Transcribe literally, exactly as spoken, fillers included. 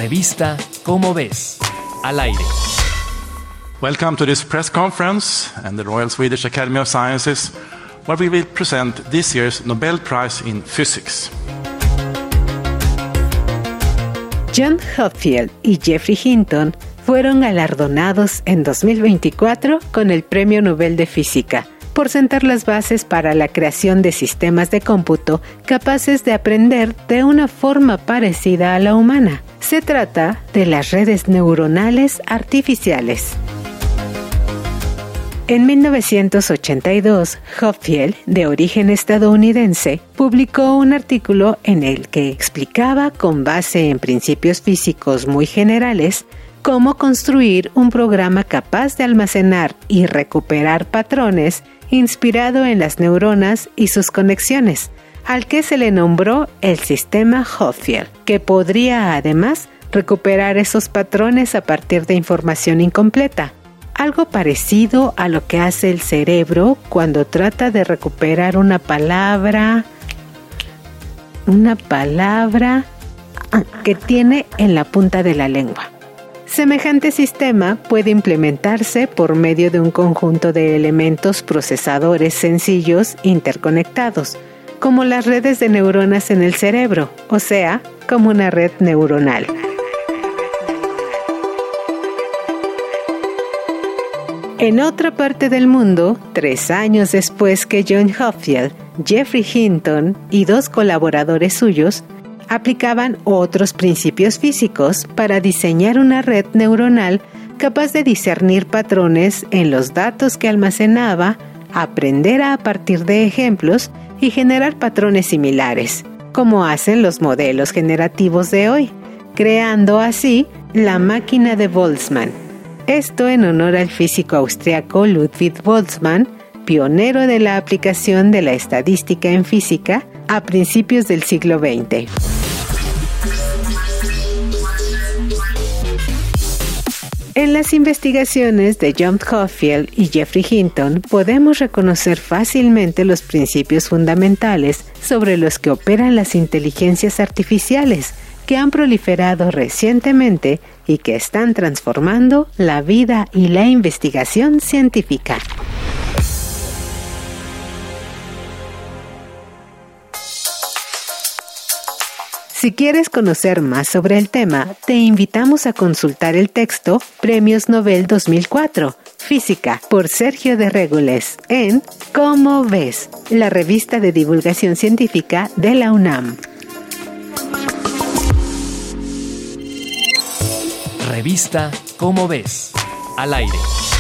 Revista Cómo Ves, al aire. Welcome to this press conference and the Royal Swedish Academy of Sciences, where we will present this year's Nobel Prize in Physics. John Hopfield y Geoffrey Hinton fueron galardonados en dos mil veinticuatro con el Premio Nobel de Física por sentar las bases para la creación de sistemas de cómputo capaces de aprender de una forma parecida a la humana. Se trata de las redes neuronales artificiales. En mil novecientos ochenta y dos, Hopfield, de origen estadounidense, publicó un artículo en el que explicaba, con base en principios físicos muy generales, cómo construir un programa capaz de almacenar y recuperar patrones inspirado en las neuronas y sus conexiones, al que se le nombró el sistema Hopfield, que podría además recuperar esos patrones a partir de información incompleta. Algo parecido a lo que hace el cerebro cuando trata de recuperar una palabra, una palabra que tiene en la punta de la lengua. Semejante sistema puede implementarse por medio de un conjunto de elementos procesadores sencillos interconectados, como las redes de neuronas en el cerebro, o sea, como una red neuronal. En otra parte del mundo, tres años después que John Hopfield, Geoffrey Hinton y dos colaboradores suyos aplicaban otros principios físicos para diseñar una red neuronal capaz de discernir patrones en los datos que almacenaba, aprender a partir de ejemplos y generar patrones similares, como hacen los modelos generativos de hoy, creando así la máquina de Boltzmann. Esto en honor al físico austriaco Ludwig Boltzmann, pionero de la aplicación de la estadística en física a principios del siglo veinte. En las investigaciones de John Hopfield y Geoffrey Hinton podemos reconocer fácilmente los principios fundamentales sobre los que operan las inteligencias artificiales, que han proliferado recientemente y que están transformando la vida y la investigación científica. Si quieres conocer más sobre el tema, te invitamos a consultar el texto Premios Nobel dos mil cuatro, Física, por Sergio de Régules, en Cómo Ves, la revista de divulgación científica de la UNAM. Revista Cómo Ves, al aire.